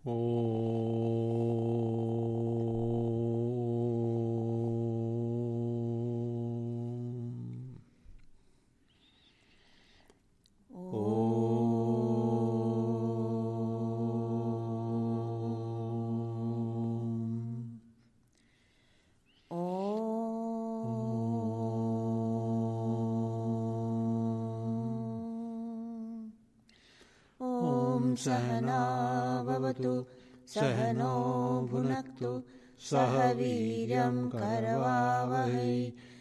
सहना भवतु सहनो भुनक्तु सह वीर्यं करवावहै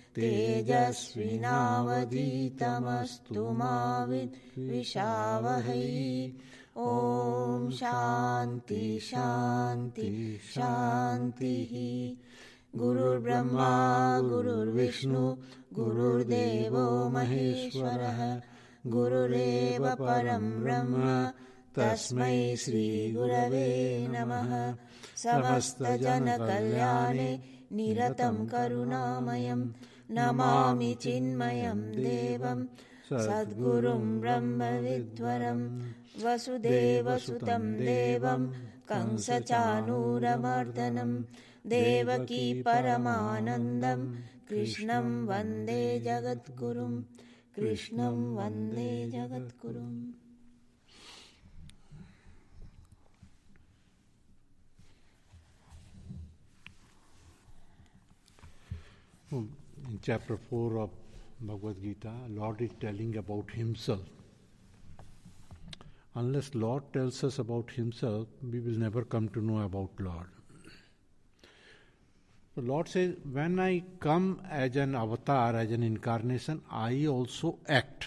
तेजस्विनावधीतमस्तु मा विद्विषावहै। ॐ शान्ति शान्ति शान्तिः। गुरुर्ब्रह्मा गुरुर्विष्णु गुरुर्देवो महेश्वरः गुरुरेव परं ब्रह्म तस्मै श्रीगुरवे नमः। समस्तजनकल्याणे निरतं करुणामयं नमामि चिन्मयं देवं सद्गुरुं ब्रह्मविद्वरं वसुदेवसुतं देवं कंसचाणूरमर्दनं देवकी परमानन्दं कृष्णं वन्दे जगद्गुरुं कृष्णं वन्दे जगद्गुरुम्। In chapter 4 of Bhagavad Gita, Lord is telling about himself. Unless Lord tells us about himself, we will never come to know about Lord. The Lord says, when I come as an avatar, as an incarnation, I also act.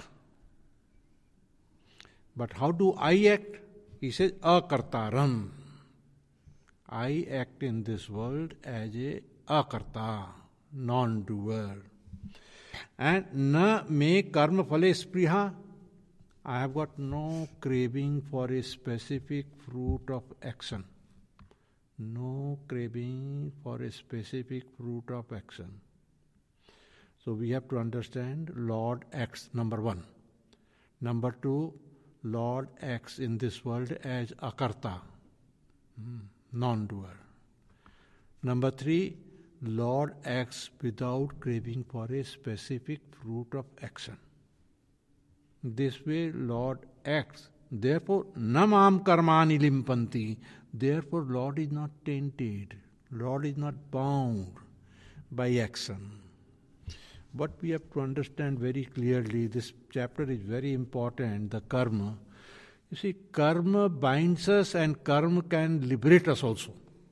But how do I act? He says, akartaram. I act in this world as a akarta, non-doer. And na me karma phale spriha. I have got no craving for a specific fruit of action. No craving for a specific fruit of action. So we have to understand Lord acts, number one. Number two, Lord acts in this world as akarta, non-doer. Number three, Lord acts without craving for a specific fruit of action. This way Lord acts. Therefore, namam karmani limpanti. Therefore, Lord is not tainted. Lord is not bound by action. What we have to understand very clearly, this chapter is very important, the karma. You see, karma binds us and karma can liberate us also.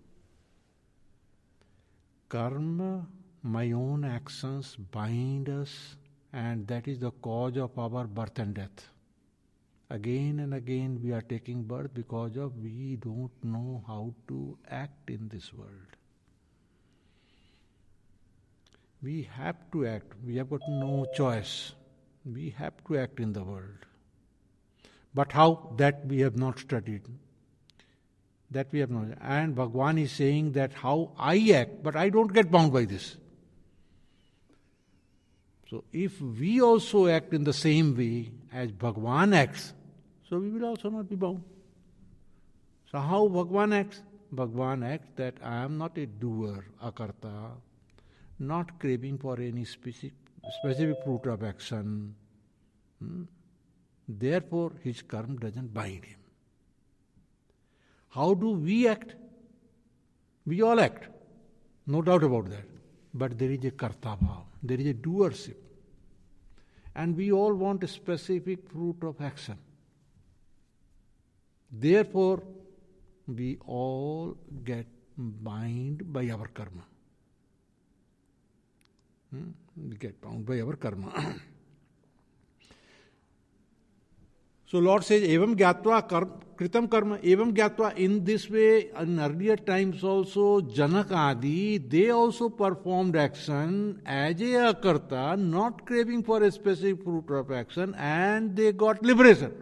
Karma, my own actions bind us, and that is the cause of our birth and death. Again and again we are taking birth because of we don't know how to act in this world. We have to act. We have got no choice. We have to act in the world. But how? That we have not studied. That we have not. And Bhagavan is saying that how I act, but I don't get bound by this. So if we also act in the same way as Bhagavan acts, so we will also not be bound. So how Bhagavan acts? Bhagavan acts that I am not a doer, akarta, not craving for any specific fruit of action. Therefore his karma doesn't bind him. How do we act? We all act, no doubt about that. But there is a karta bhav, there is a doership. And we all want a specific fruit of action. Therefore, we all get bound by our karma. We get bound by our karma. So Lord says, evam gyatva kritam karma, evam gyatva. In this way, in earlier times also, Janak Adi, they also performed action as a akarta, not craving for a specific fruit of action, and they got liberation.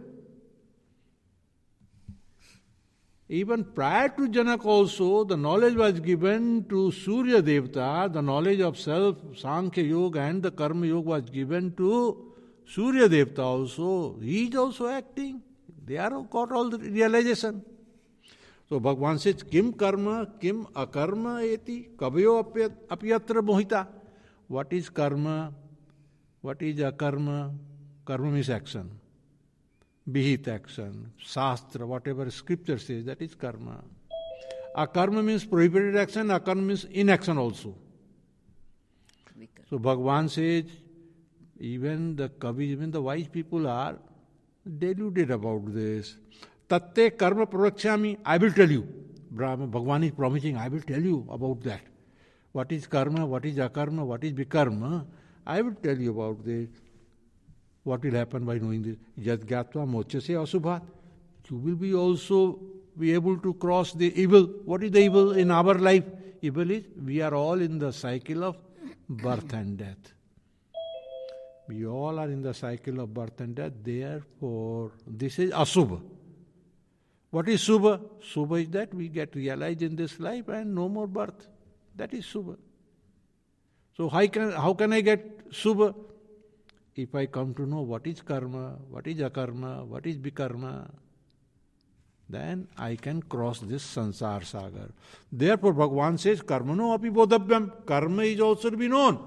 Even prior to Janak also, the knowledge was given to Surya Devta, the knowledge of self, Sankhya Yoga and the Karma Yoga was given to Surya Devta also. He is also acting. They are got all the realization. So Bhagavan says, Kim karma, kim akarma eti, kabayo apyatra mohita. What is karma? What is akarma? Karma means action. Vihit action, shastra, whatever scripture says, that is karma. Akarma means prohibited action, akarma means inaction also. So Bhagavan says, even the Kavis, even the wise people are deluded about this. Tatte karma prarakshami, I will tell you. Bhagavan is promising, I will tell you about that. What is karma, what is akarma, what is vikarma, I will tell you about this. What will happen by knowing this? Yad gyatva mochase asubhat. You will be also be able to cross the evil. What is the evil in our life? Evil is, we are all in the cycle of birth and death. We all are in the cycle of birth and death. Therefore, this is asubha. What is subha? Subha is that we get realized in this life and no more birth. That is subha. So how can I get subha? If I come to know what is karma, what is akarma, what is vikarma, then I can cross this sansar sagar. Therefore, Bhagavan says, karmano api bodhabhyam. Karma is also to be known.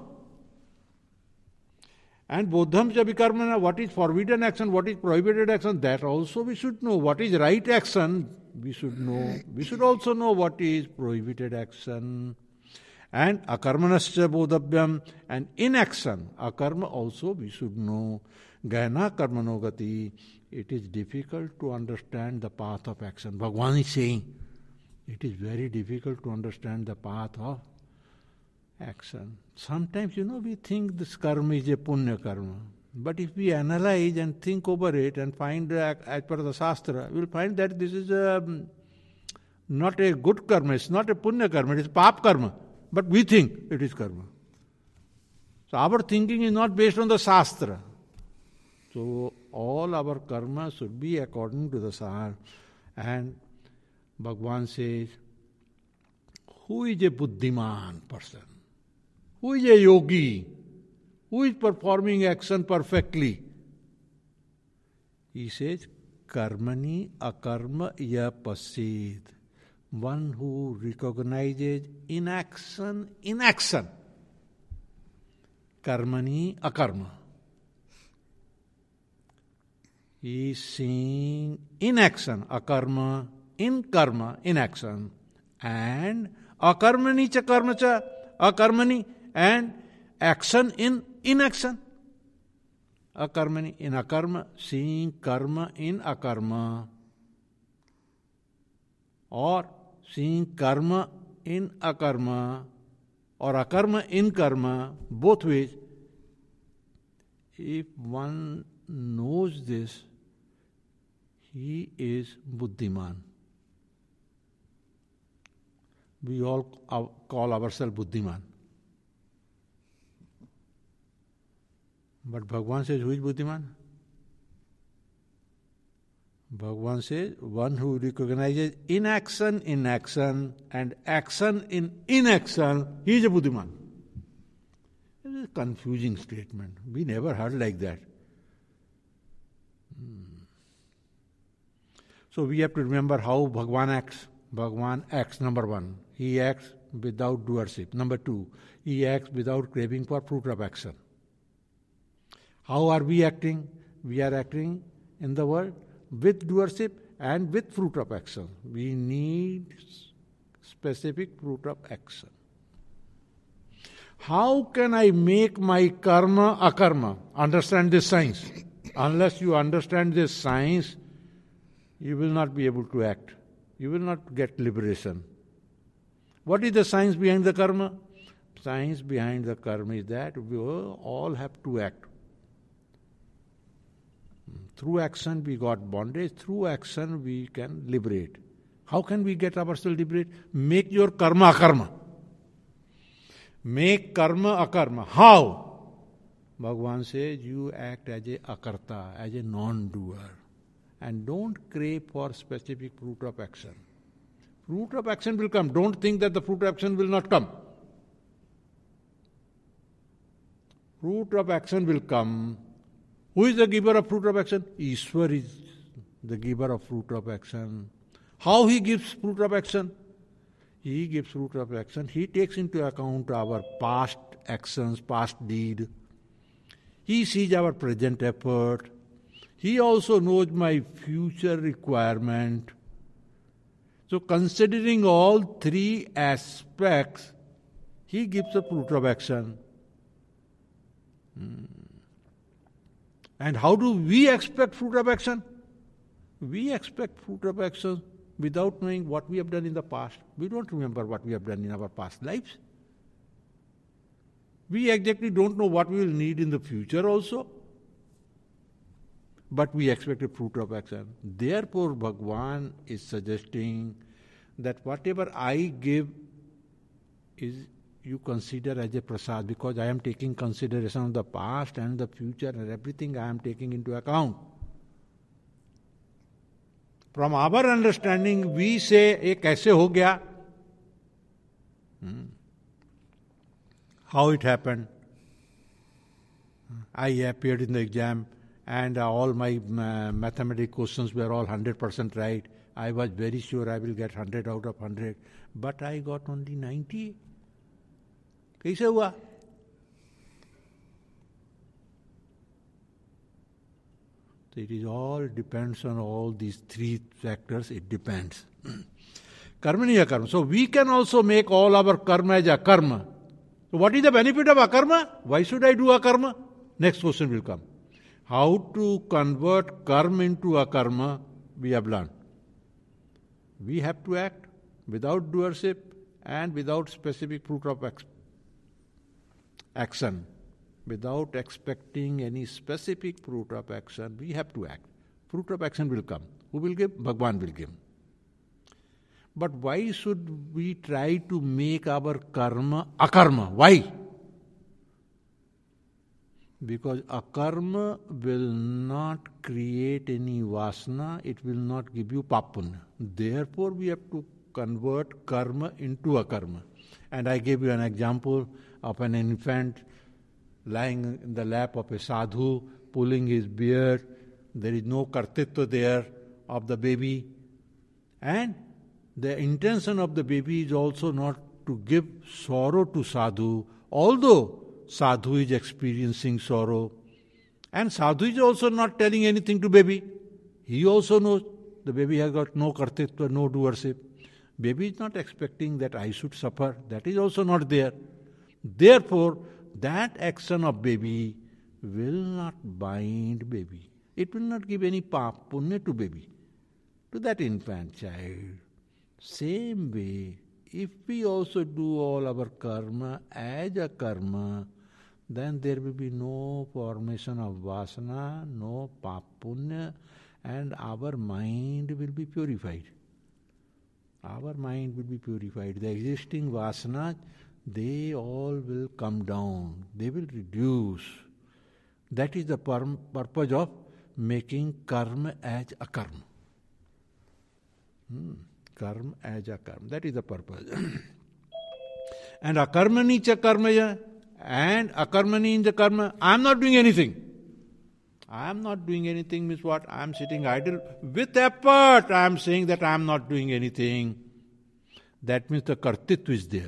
And bodham cha vikarmana, what is forbidden action, what is prohibited action, that also we should know. What is right action, we should know. We should also know what is prohibited action. And akarmanascha bodhabhyam, and inaction, akarma also we should know. Gahana karmanogati, it is difficult to understand the path of action. Bhagavan is saying, it is very difficult to understand the path of action. Sometimes, we think this karma is a punya karma. But if we analyze and think over it and find, as per the Shastra, we will find that this is not a good karma, it's not a punya karma, it is pap karma. But we think it is karma. So our thinking is not based on the Shastra. So all our karma should be according to the Shastra. And Bhagavan says, who is a buddhiman person? Who is a yogi? Who is performing action perfectly? He says, karmani akarma ya pasid. One who recognizes inaction. Karmani akarma. He is seeing inaction, akarma, in karma, inaction. And akarmani cha karma cha, akarmani, and action in inaction. Akarmani in akarma, seeing karma in akarma. Or seeing karma in akarma, or akarma in karma, both ways. If one knows this, he is buddhiman. We all call ourselves buddhiman. But Bhagavan says, who is buddhiman? Bhagavan says, one who recognizes inaction in action and action in inaction, he is a buddhiman. It is a confusing statement. We never heard like that. So we have to remember how Bhagavan acts. Bhagavan acts, number one. He acts without doership. Number two, he acts without craving for fruit of action. How are we acting? We are acting in the world with doership and with fruit of action. We need specific fruit of action. How can I make my karma akarma? Understand this science. Unless you understand this science, you will not be able to act. You will not get liberation. What is the science behind the karma? Science behind the karma is that we all have to act. Through action we got bondage, through action we can liberate. How can we get ourselves liberate? Make your karma akarma. Make karma akarma. How? Bhagavan says you act as a akarta, as a non-doer. And don't crave for specific fruit of action. Fruit of action will come. Don't think that the fruit of action will not come. Fruit of action will come. Who is the giver of fruit of action? Ishwar is the giver of fruit of action. How he gives fruit of action? He gives fruit of action. He takes into account our past actions, past deed. He sees our present effort. He also knows my future requirement. So considering all three aspects, he gives a fruit of action. And how do we expect fruit of action? We expect fruit of action without knowing what we have done in the past. We don't remember what we have done in our past lives. We exactly don't know what we will need in the future also. But we expect a fruit of action. Therefore, Bhagwan is suggesting that whatever I give is you consider as a prasad, because I am taking consideration of the past and the future and everything I am taking into account. From our understanding, we say, "Ye kaise ho gaya?" How it happened? I appeared in the exam and all my mathematical questions were all 100% right. I was very sure I will get 100 out of 100, but I got only 90. कैसे हुआ? So it is all depends on all these three factors. It depends. Karmaniya karma. So we can also make all our karma as a karma. So what is the benefit of akarma? Why should I do akarma? Next question will come. How to convert karma into akarma, we have learned. We have to act without doership and without specific fruit of action. Without expecting any specific fruit of action, we have to act. Fruit of action will come. Who will give? Bhagwan will give. But why should we try to make our karma akarma? Why? Because akarma will not create any vasana, it will not give you papunya. Therefore, we have to convert karma into akarma. And I gave you an example of an infant lying in the lap of a sadhu, pulling his beard. There is no kartitva there of the baby. And the intention of the baby is also not to give sorrow to sadhu, although sadhu is experiencing sorrow. And sadhu is also not telling anything to baby. He also knows the baby has got no kartitva, no doership. Baby is not expecting that I should suffer. That is also not there. Therefore, that action of baby will not bind baby. It will not give any punya to baby, to that infant child. Same way, if we also do all our karma as a karma, then there will be no formation of vasana, no punya, and our mind will be purified. Our mind will be purified. The existing vasanas, they all will come down. They will reduce. That is the purpose of making karma as a karma. Karma as a karma. That is the purpose. And akarmani cha karmaya, and akarmani in the karma. I am not doing anything. I am not doing anything means what? I am sitting idle. With effort, I am saying that I am not doing anything. That means the kartitva is there.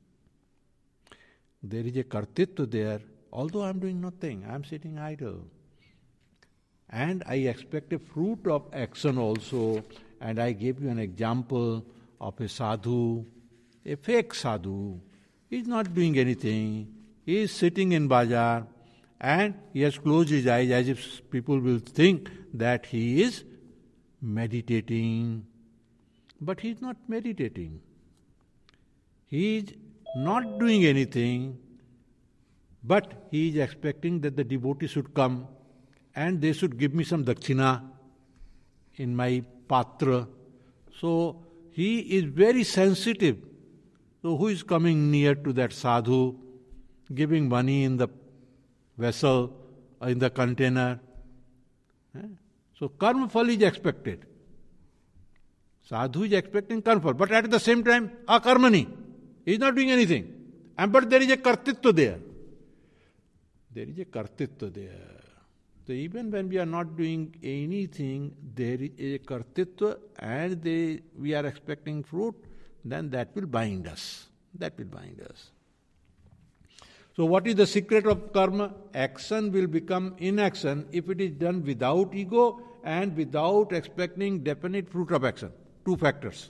There is a kartitva there. Although I am doing nothing, I am sitting idle. And I expect a fruit of action also. And I gave you an example of a sadhu, a fake sadhu. He is not doing anything. He is sitting in bazaar and he has closed his eyes as if people will think that he is meditating. But he is not meditating. He is not doing anything, but he is expecting that the devotee should come and they should give me some dakshina in my patra. So he is very sensitive. So who is coming near to that sadhu, giving money in the vessel, in the container? So karma phal is expected. Sadhu is expecting karma phal, but at the same time, akarmani. He is not doing anything. But there is a kartitva there. There is a kartitva there. So even when we are not doing anything, there is a kartitva and we are expecting fruit, then that will bind us. That will bind us. So what is the secret of karma? Action will become inaction if it is done without ego and without expecting definite fruit of action. Two factors.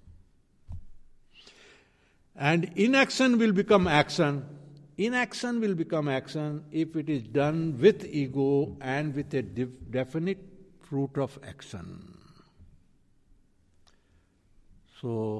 And inaction will become action. Inaction will become action if it is done with ego and with a definite fruit of action. So,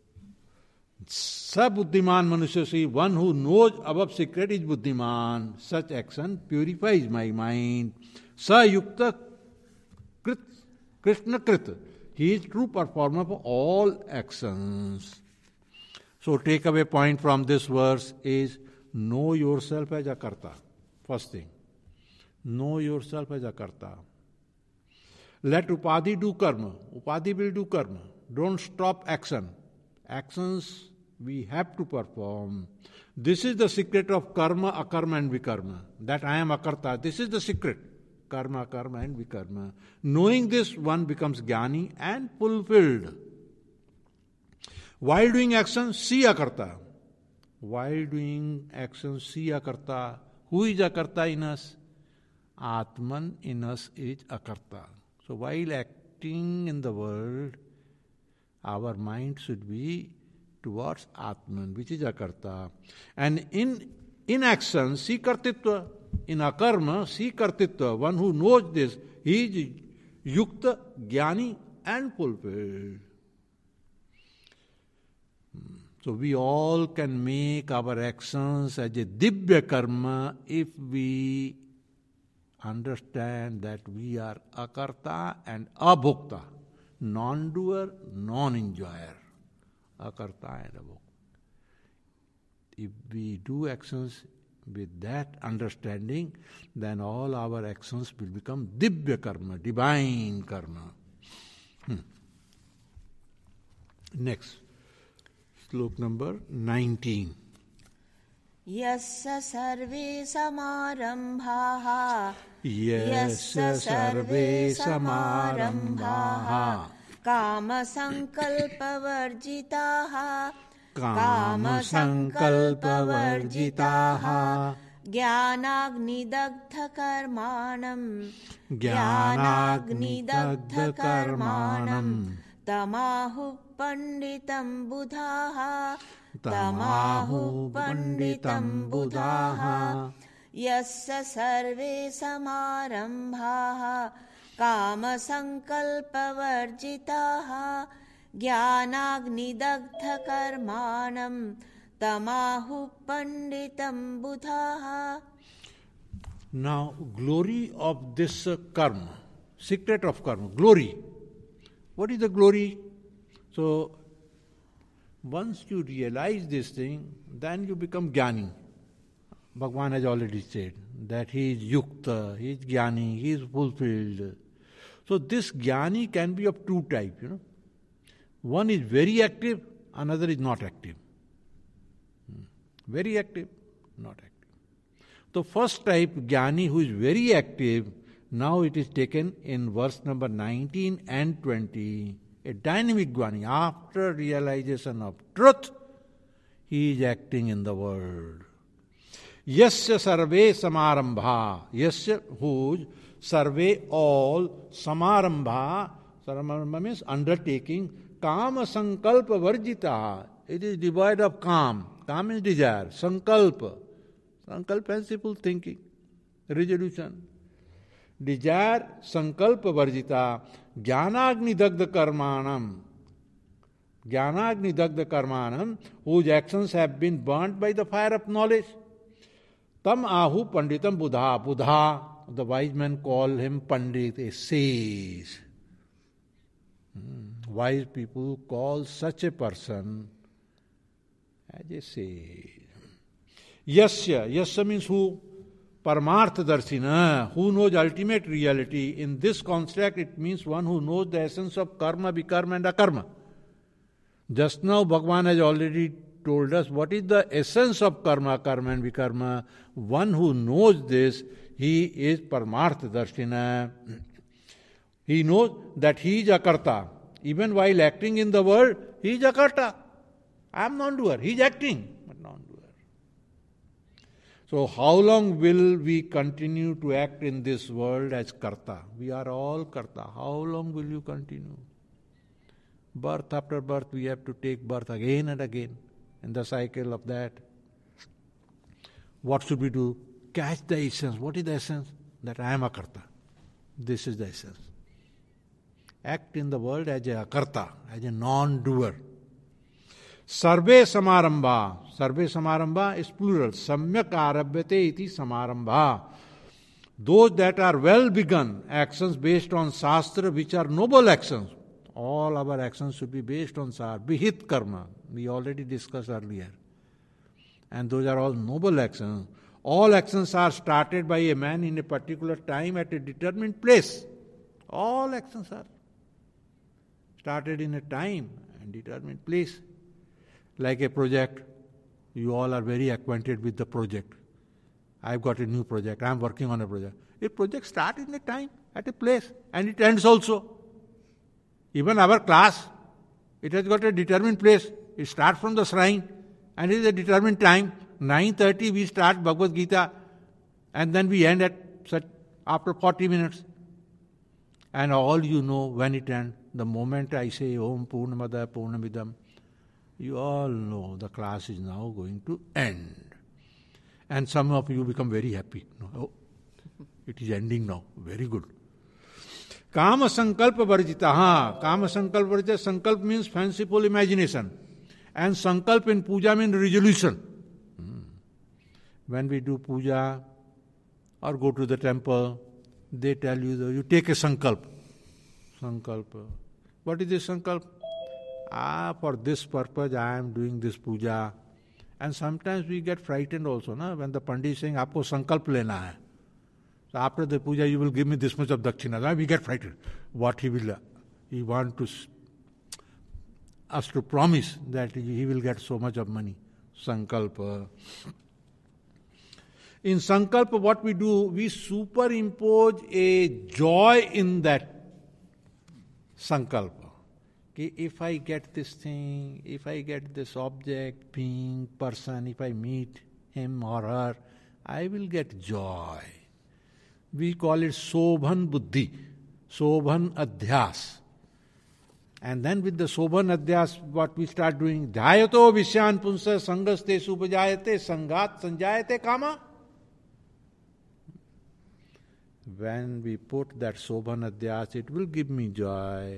sa buddhiman manusya see, one who knows above secret is buddhiman. Such action purifies my mind. Sa yukta krishna krit. He is true performer of all actions. So take away point from this verse is know yourself as a karta. First thing. Know yourself as a karta. Let upadhi do karma. Upadhi will do karma. Don't stop action. Actions we have to perform. This is the secret of karma, akarma and vikarma. That I am akarta. This is the secret. Karma, karma and vikarma. Knowing this, one becomes jnani and fulfilled. While doing action, see akarta. While doing action, see akarta. Who is akarta in us? Atman in us is akarta. So while acting in the world, our mind should be towards Atman, which is akarta. And in action, see kartitva. In akarma, see kartitva. One who knows this, he is yukta, jnani and fulfilled. So we all can make our actions as a divya karma if we understand that we are akarta and abhokta, non-doer, non-enjoyer, akarta and abhokta. If we do actions with that understanding, then all our actions will become divya karma, divine karma. Next. Slok number 19. Yasya sarve samarambhaha kama sankalpa varjitaha jnanagni dagdha karmanam tamahu panditam buddhaha yasya sarve samarambhaha kama sankalpa varjitaha jnanagni dagdha karmanam tamahu panditam buddhaha. Now, glory of this karma, secret of karma, glory. What is the glory? So, once you realize this thing, then you become jnani. Bhagavan has already said that he is yukta, he is jnani, he is fulfilled. So, this jnani can be of two types, One is very active, another is not active. Very active, not active. The first type, jnani, who is very active, now it is taken in verse number 19 and 20. A dynamic jnani, after realization of truth, he is acting in the world. Yasya sarve samarambha, yasya whose sarve all samarambha, samarambha means undertaking, kama sankalpa varjita, it is devoid of kam. Kam is desire, sankalpa. Sankalpa is simple thinking, resolution. Desire, sankalpa varjita, jnanagni dagdha karmanam, whose actions have been burnt by the fire of knowledge. Tam ahu panditam buddha. Buddha, the wise men call him pandit, a sage. Wise people call such a person as a sage. Yasya means who? Paramartha darshina, who knows ultimate reality. In this construct, it means one who knows the essence of karma, vikarma and akarma. Just now, Bhagavan has already told us what is the essence of karma, karma and vikarma. One who knows this, He is Paramartha Darshina. He knows that he is Akarta. Even while acting in the world, he is Akarta. I am non-doer. He is acting, but non-doer. So how long will we continue to act in this world as Karta? We are all Karta. How long will you continue? Birth after birth, we have to take birth again and again in the cycle of that. What should we do? Catch the essence. What is the essence? That I am a Karta. This is the essence. Act in the world as a Karta, as a non-doer. Sarve samarambha. Sarve samarambha is plural. Samyak arabhyate iti samarambha. Those that are well begun, actions based on Shastra, which are noble actions. All our actions should be based on Bihit karma. We already discussed earlier. And those are all noble actions. All actions are started by a man in a particular time at a determined place. All actions are started in a time and determined place. Like a project, you all are very acquainted with the project. I've got a new project, I'm working on a project. A project starts in a time, at a place, and it ends also. Even our class, it has got a determined place. It starts from the shrine, and it is a determined time. 9:30 we start Bhagavad Gita, and then we end after 40 minutes. And all you know when it ends. The moment I say Om Purnamada Purnamidam, you all know the class is now going to end. And some of you become very happy. Oh, it is ending now. Very good. Kama Sankalpa Varjitaha. Kama Sankalpa Varjita. Sankalp means fanciful imagination. And Sankalp in Puja means resolution. When we do Puja or go to the temple, they tell you, you take a Sankalp. Sankalpa. What is this Sankalp? For this purpose I am doing this Puja. And sometimes we get frightened also, na? When the Pandit is saying, Aapko Sankalp lena hai. So after the Puja you will give me this much of Dakshina. We get frightened. What he want us to promise that he will get so much of money. Sankalpa. In Sankalpa what we do, we superimpose a joy in that Sankalpa. If I get this thing, if I get this object, being, person, if I meet him or her, I will get joy. We call it Sobhan Buddhi, Sobhan Adhyas. And then with the Sobhan Adhyas, what we start doing, Dhyato Vishyan Punsa Sangaste Supajayate Sangat Sanjayate Kama. When we put that Sobhan Adhyas, it will give me joy.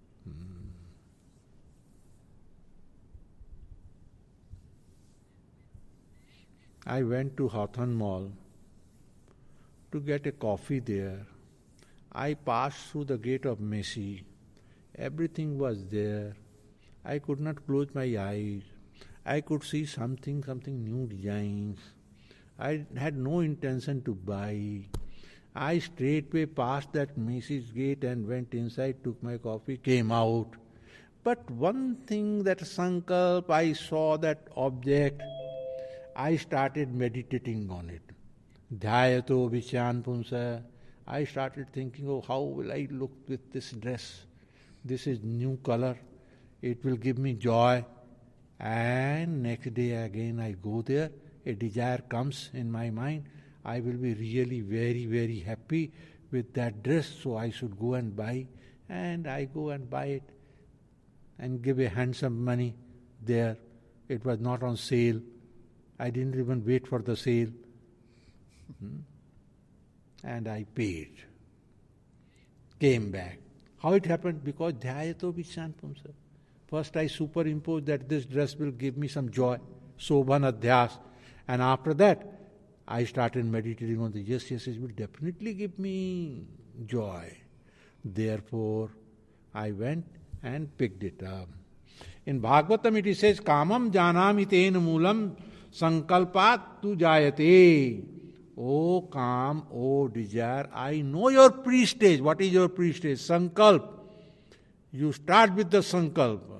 I went to Hawthorne Mall to get a coffee there. I passed through the gate of Macy. Everything was there. I could not close my eyes. I could see something new designs. I had no intention to buy. I straightway passed that Macy's gate and went inside, took my coffee, came out. But one thing, that Sankalp, I saw that object, I started meditating on it. Dhyato Vishyan Punsa. I started thinking, how will I look with this dress? This is new color. It will give me joy. And next day again I go there. A desire comes in my mind. I will be really very, very happy with that dress, so I should go and buy. And I go and buy it and give a handsome money there. It was not on sale. I didn't even wait for the sale. And I paid. Came back. How it happened? Because Dhyato Vishyan Punsa. First I superimposed that this dress will give me some joy. Sobhan Adhyas. And after that, I started meditating on the yes, it will definitely give me joy. Therefore, I went and picked it up. In Bhagavatam it says, Kamam janami ten moolam sankalpat tu jayate. O calm, O desire, I know your pre-stage. What is your pre-stage? Sankalp. You start with the Sankalpa.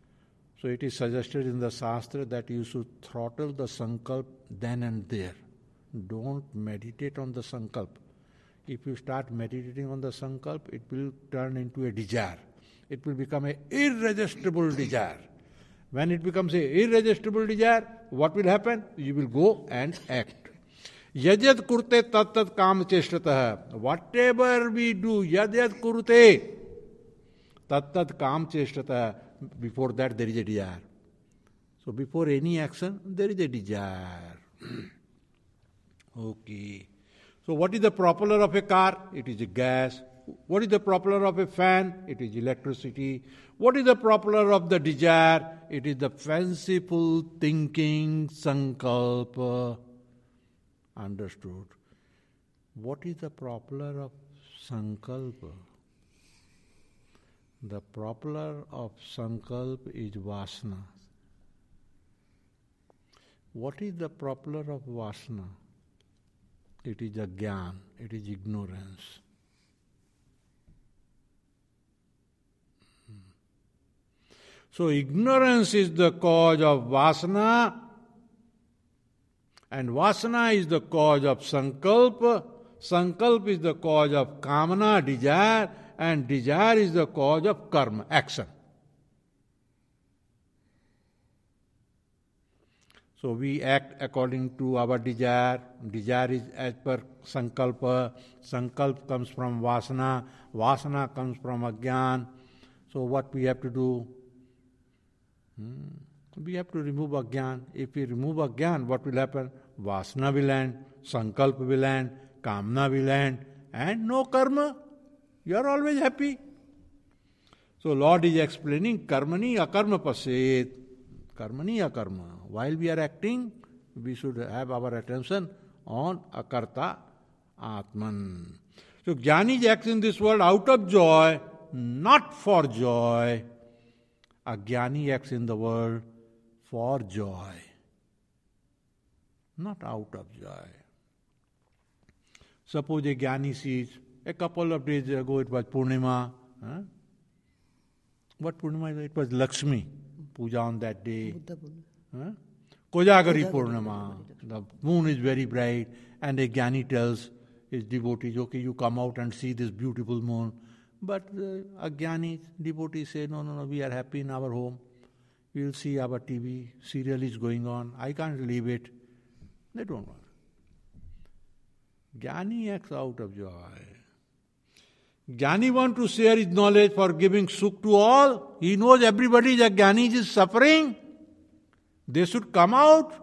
So it is suggested in the Shastra that you should throttle the Sankalp then and there. don't meditate on the sankalp. If you start meditating on the sankalp, it will turn into a desire. It will become an irresistible desire. When it becomes an irresistible desire, what will happen? You will go and act. Yad kurte tat tat kam cheshtatah. Whatever we do, yad kurte tat tat kam cheshtatah. Before that, there is a desire. So before any action, there is a desire. Okay. So what is the propeller of a car? It is a gas. What is the propeller of a fan? It is electricity. What is the propeller of the desire? It is the fanciful thinking, sankalpa. Understood. What is the propeller of sankalpa? The propeller of sankalpa is vasana. What is the propeller of vasana? It is ajnana, it is ignorance. So ignorance is the cause of vasana, and vasana is the cause of sankalpa. Sankalpa is the cause of kamana, desire, and desire is the cause of karma, action. So we act according to our desire. Desire is as per sankalpa. Sankalpa comes from vasana. Vasana comes from ajnana. So what we have to do? We have to remove ajnana. If we remove ajnana, what will happen? Vasana will end, sankalpa will end, kamna will end, and no karma. You are always happy. So Lord is explaining karmani akarma paset. Karmani akarma. While we are acting, we should have our attention on akarta atman. So jnani acts in this world out of joy, not for joy. Ajnani acts in the world for joy, not out of joy. Suppose a jnani sees, a couple of days ago it was Purnima. What Purnima? It was Lakshmi puja on that day. Kojagari Purnima. The moon is very bright, and a jnani tells his devotees, okay, you come out and see this beautiful moon. But ajnani devotees say, no, we are happy in our home. We will see our TV, serial is going on. I can't leave it. They don't want. Jnani acts out of joy. Jnani wants to share his knowledge for giving sukh to all. He knows everybody, the jnani is suffering. They should come out.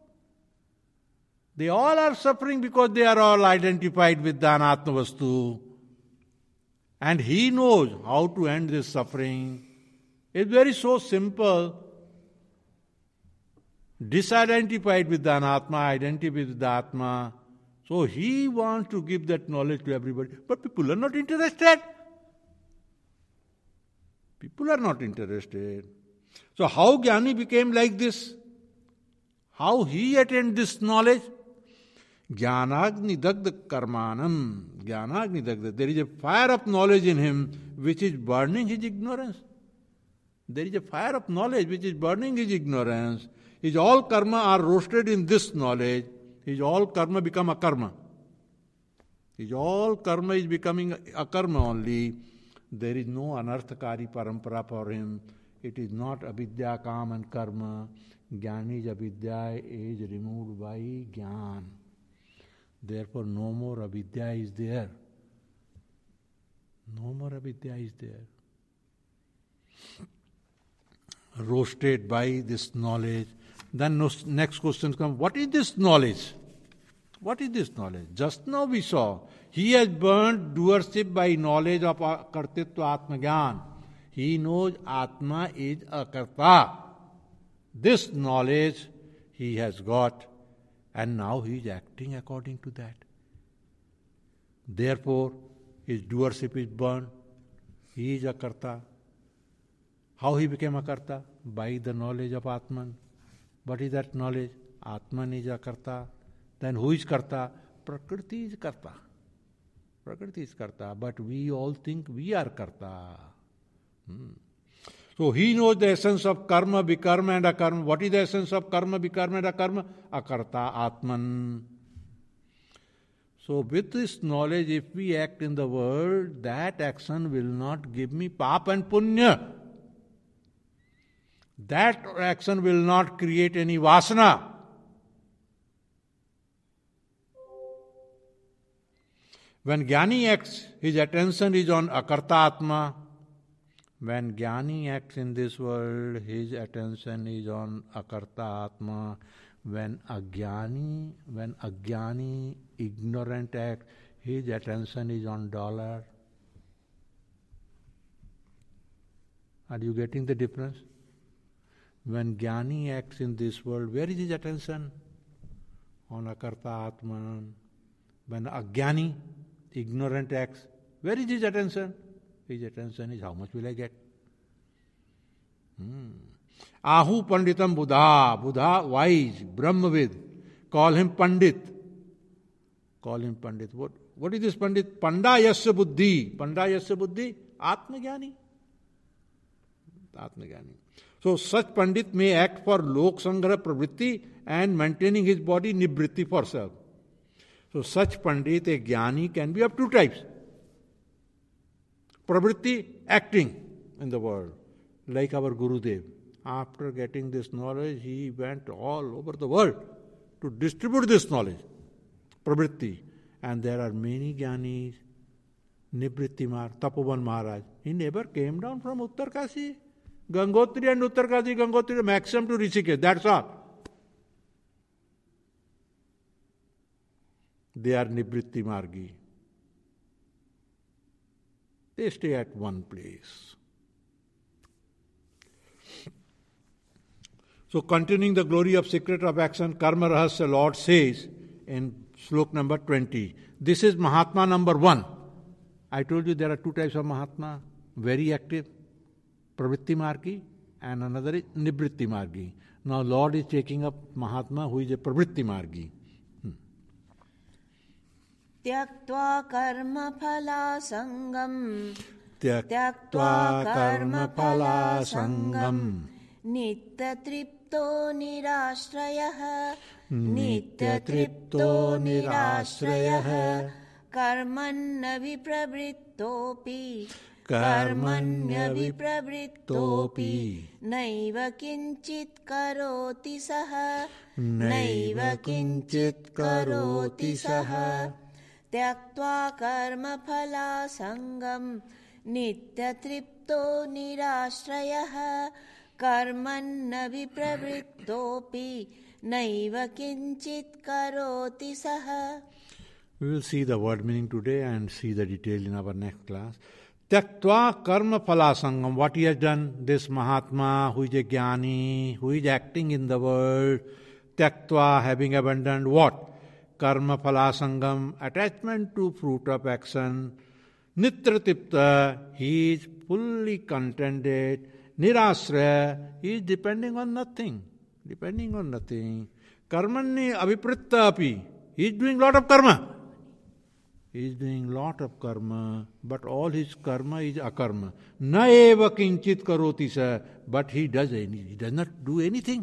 They all are suffering because they are all identified with the anatma vastu. And he knows how to end this suffering. It's very so simple. Disidentified with the anatma, identified with the atma. So he wants to give that knowledge to everybody. But people are not interested. People are not interested. So how Jnani became like this? How he attained this knowledge? Jnanagni dagda karmanam. Jnanagni dagda. There is a fire of knowledge in him which is burning his ignorance. There is a fire of knowledge which is burning his ignorance. His all karma are roasted in this knowledge. His all karma become akarma. His all karma is becoming akarma only. There is no anarthakari parampara for him. It is not avidya, kam and karma. Jnani's avidya is removed by jnana. Therefore no more avidya is there. No more avidya is there. Roasted by this knowledge. Then next question comes, what is this knowledge? What is this knowledge? Just now we saw, he has burnt doership by knowledge of kartitva atmagyan. He knows Atma is a karta. This knowledge he has got, and now he is acting according to that. Therefore, his doership is burned. He is a karta. How he became a karta? By the knowledge of Atman. What is that knowledge? Atman is a karta. Then who is karta? Prakriti is karta. Prakriti is karta. But we all think we are karta. So he knows the essence of karma, vikarma and akarma. What is the essence of karma, vikarma and akarma? Akarta, Atman. So with this knowledge, if we act in the world, that action will not give me pap and punya. That action will not create any vasana. When Jnani acts, his attention is on Akarta Atma. When Jnani acts in this world, his attention is on Akarta Atma. When Ajnani, ignorant acts, his attention is on dollar. Are you getting the difference? When Jnani acts in this world, where is his attention? On Akarta Atman. When Ajnani, ignorant acts, where is his attention? His attention is how much will I get? Ahu Panditam Buddha. Buddha, wise, Brahmavid. Call him Pandit. Call him Pandit. What is this Pandit? Pandayasya Buddhi. Pandayasya Buddhi? Atmajnani. Atmajnani. So such Pandit may act for Lok Sangra Pravritti and maintaining his body Nibritti for self. So such Pandit, a Jnani, can be of two types. Pravritti, acting in the world, like our Gurudev. After getting this knowledge, he went all over the world to distribute this knowledge. Pravritti. And there are many Jnanis, Nibritti Tapovan Maharaj. He never came down from Uttarkasi. Gangotri and Uttarkasi, Gangotri, maximum to Rishikesh. That's all. They are Nibritti Margi. They stay at one place. So continuing the glory of secret of action, Karma Rahasya, Lord says in slok number 20, this is Mahatma number 1. I told you there are two types of Mahatma, very active, Pravritti Margi, and another is Nibritti Margi. Now Lord is taking up Mahatma who is a Pravritti Margi. Tyaktva karma phala sangam. Tyaktva karma phala sangam. Nitya tripto nirashrayah. Nitya tripto nirashrayah. Karmanna vipravrittopi. Karmanya vipravrittopi. Naiva kinchit karoti saha. Naiva kinchit karoti saha. Tyaktva karma phala sangam. Nitya tripto nirashrayah. Karmanna vipravrittopi. Naiva kinchit karoti saha. We will see the word meaning today and see the detail in our next class. Tyaktva karma phala sangam. What he has done, this Mahatma who is a Jnani, who is acting in the world. Tyaktva, having abandoned what? Karma phala sangam, attachment to fruit of action. Nitra tipta, he is fully contented. Nirasraya, he is depending on nothing. Depending on nothing. Karmanni avipritta api, he is doing lot of karma. He is doing lot of karma, but all his karma is akarma. Na eva kinchit karoti sa, but he does not do anything.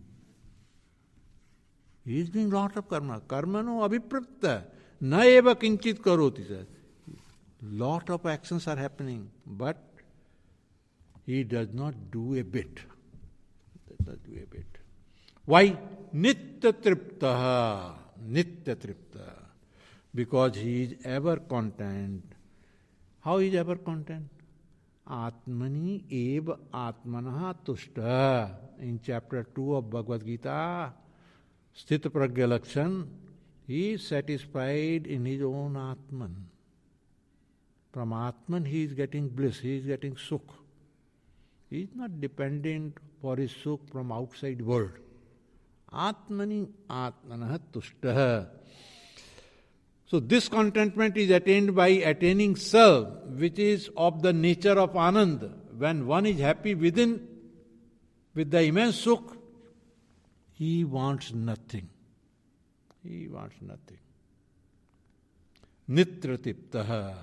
He is doing lot of karma. Karma no abhipratta. Na eva kinchit karoti sa. Lot of actions are happening, but he does not do a bit. Does not do a bit. Why? Nitya triptaha. Nitya tripta. Because he is ever content. How is ever content? Atmani eva atmanaha tushta. In chapter 2 of Bhagavad Gita, Sthita Pragya Lakshan, he is satisfied in his own Atman. From Atman he is getting bliss, he is getting sukh. He is not dependent for his sukh from outside world. Atmani atmanaha tushtaha. So this contentment is attained by attaining self, which is of the nature of Anand. When one is happy within, with the immense sukh, he wants nothing. He wants nothing. Nitra tiptaha.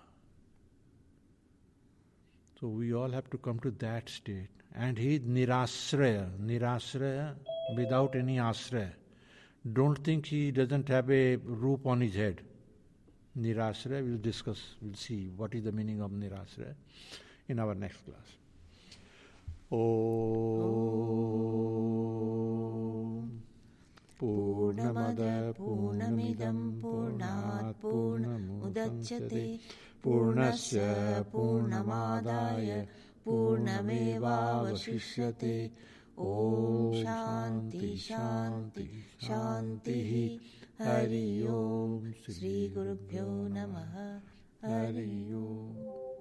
So we all have to come to that state. And he is nirasraya. Nirasraya, without any asraya. Don't think he doesn't have a roof on his head. Nirashraya, we'll see what is the meaning of Nirashraya in our next class. Om Purnamada Purnamidam Purnat Purnamudachyate Purnasya Purnamadaya Purnamevavashishyate. Om Shanti Shanti Shanti. Hari Om. Shri Gurubhyo Namaha. Hari Om.